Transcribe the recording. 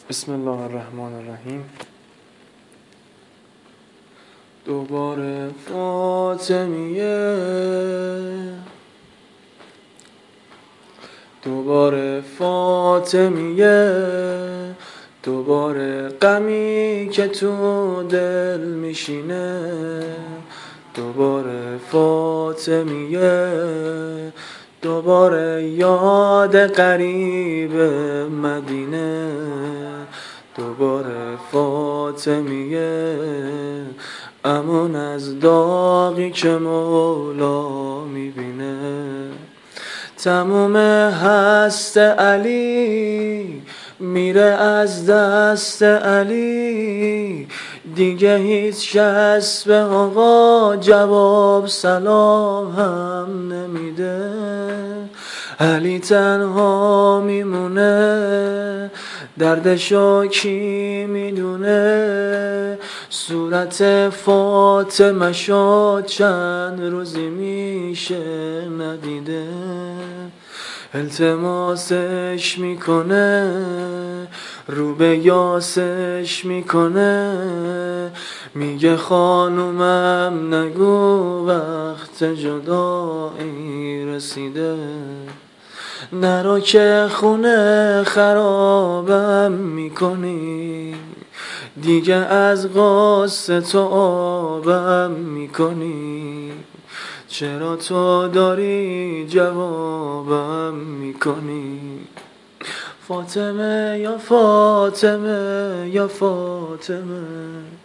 بسم الله الرحمن الرحیم. دوباره فاطمیه، دوباره فاطمیه، دوباره غمی که تو دل میشینه، دوباره فاطمیه، دوباره یاد غریب مدینه، دوباره فاطمیه، امان از داغی که مولا میبینه. تموم هست علی میره از دست علی، دیگه هیچ کس به آقا جواب سلام هم نمیده. علی تنها میمونه، دردشو کی میدونه، صورت فاطمه شو چند روزی میشه ندیده. التماسش میکنه، رو به یاسش میکنه، میگه خانومم نگو وقت جدایی رسیده. نرو که خونه خرابم میکنی، دیگه از غصه تو آبم میکنی، چرا تو داری جوابم میکنی؟ فاطمه یا فاطمه یا فاطمه.